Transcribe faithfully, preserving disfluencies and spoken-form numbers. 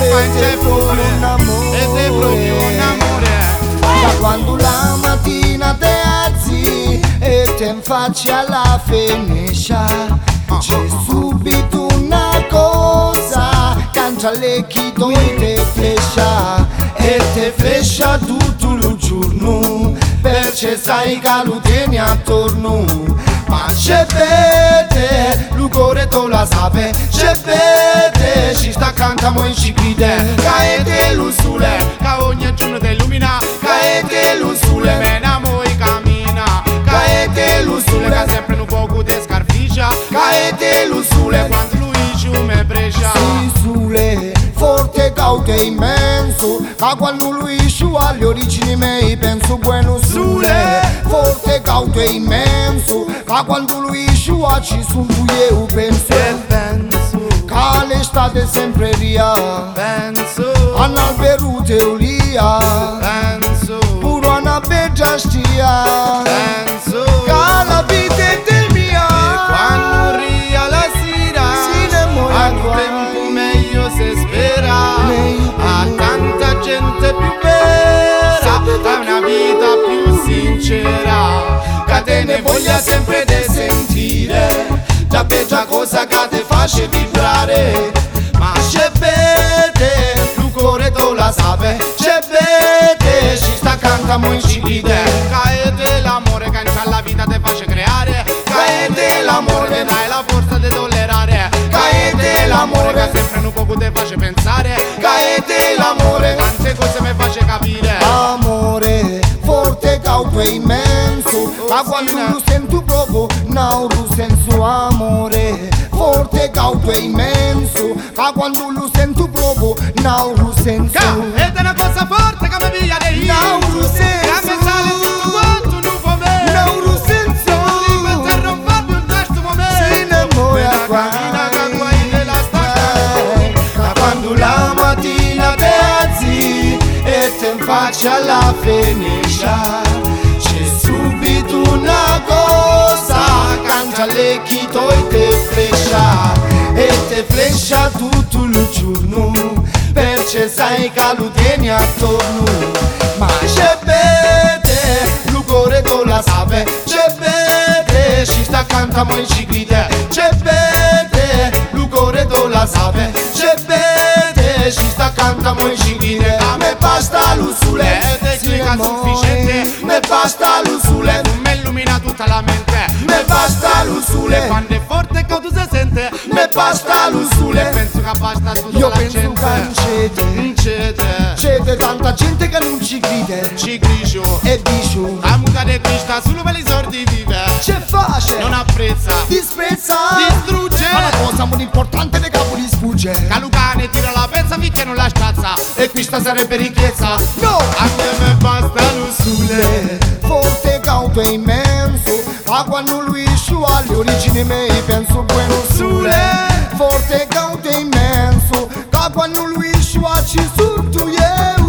Ed è proprio un amore, ed è proprio un amore. da quando la mattina te alzi e te infacci alla finestra, c'è subito una cosa, canta l'ecchito e te flescia, e te flescia tutto il giorno, perché sai che lo tieni attorno. Ma c'è vede, il cuore tu la sape, c'è vede, ci sta cantando in ciclite, caete lo sole, Che ogni giorno ti illumina, caete lo sole, menamo e cammina, caete lo sole che sole, sempre un poco di scarficia, caete lo sole, quando lui ci me brescia. il sole, forte, cauto e immenso, ma quando lui sciua alle origini miei penso buono sole, forte, cauto e immenso, ma quando lui sciua ci sono io penso, E penso, che l'estate sempre via, penso, all'albero teoria, penso, pure una bella stia, penso. che la vita è del mia, Quando ria la sera, si ne muore al qua. tempo meglio si spera, Meglio a più. tanta gente più vera, a una vita più sincera, che te ne voglia sempre di sentire, già bella cosa che ti faccia vibrare, ma c'è vede, il cuore tu la sape, c'è vede, ci sta cantando in ciclite, caete l'amore che c'ha la vita ti faccia creare, caete l'amore che dai la forza di tollerare, caete l'amore che sempre un poco ti faccia pensare, caete l'amore, tante cose mi faccia capire. amore, forte, cauto e immenso, ma quando lo sento proprio, non lo senso amore, forte, cauto e immenso, ma quando lo sento proprio, non lo senso, Ed è una cosa forte che mi via di non lo che a me sale tutto senso, quanto non può me. non lo senso, Dico e non fa più un testo si momento. ne muore qua, Cammina che guai della stacca. ma quando la mattina te alzi e te faccia alla finestra, c'è subito una cosa, canta l'ecchito e te flescia, e te flescia tutto il giorno, perché sai che lo tieni attorno. Ma c'è vede, il cuore tu la sape, c'è vede, ci sta cantando in ciclite, c'è vede, il cuore tu la sape, c'è vede, ci sta cantando in ciclite. A me basta lo sole, Ed è si clica ne sufficiente. me basta lo sole, Mi illumina tutta la mente. me basta lo sole, Quando è forte che tu si sente, me basta lo e sole. penso che basta tutta Io la penso gente. che non c'è, Non c'è, c'è tanta gente che non ci crede ci gricio. e dice La mucca di Cristo solo per i sordi vive. c'è face, Non apprezza, disprezza, distrugge. ma la cosa molto importante che capo gli sfugge. Calucane tira la pezza finché non la stazza. E questa sarebbe ricchezza. No! A me me basta lo sole. Forte, cauto e immenso, ma quando lui sciua alle origini miei penso buono sole. Forte, cauto e immenso, ma quando lui sciua ci sono tu io